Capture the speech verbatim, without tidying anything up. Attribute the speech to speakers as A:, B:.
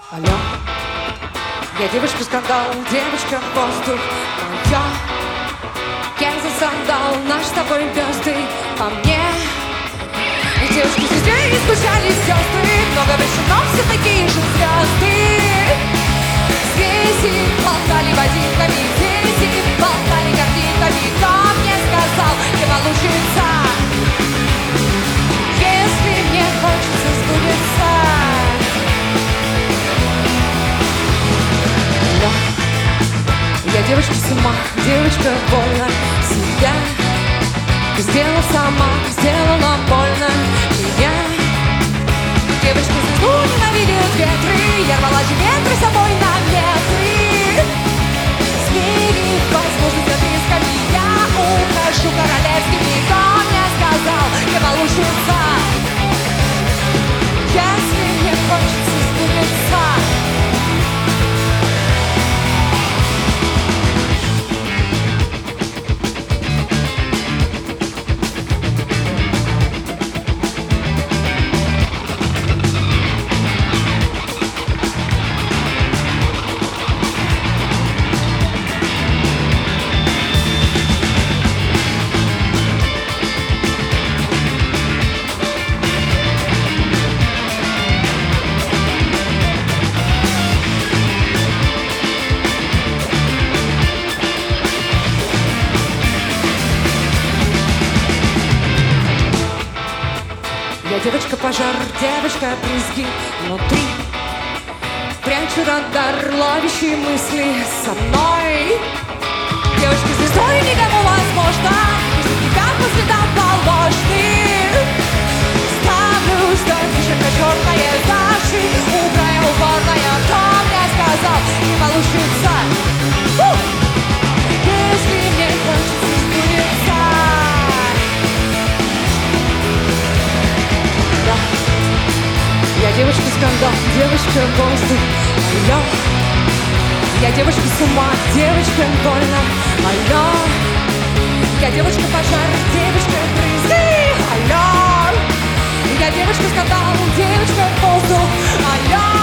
A: Алло, я девочка-скандал, девочка-воздух моя. Кенза сандал, наш с тобой звезды по мне. И девушки здесь не скучали сестры, много больше, но все такие же звезды. Свези болтали водинками, дети болтали картинками. Кто мне сказал, где получится, если мне хочется сбудется? Я девочка с ума, девочка больно себя сделала сама, сделала больно меня. Девочка звезду ненавидит ветры, я рвала же ветры с собой на метры. Смири возможность записками, я ухожу королевскими. Кто мне сказал, где получится, если мне хочется сбудется? Я девочка-пожар, девочка-брызги внутри. Прячу радар, ловящие мысли со мной. Девочка-звездой никому возможно, никак по следам полночных. Ставлю стойки, черная заши, убрая упорная. Кто мне сказал, не получится, если мне хочется сбудется? Я девочка-скандал, девочка-воздух моя. Я девочка с ума, девочка больно моя. Я девочка-пожар, девочка-брызги. Алло. Я девочка-скандал, девочка-воздух моя.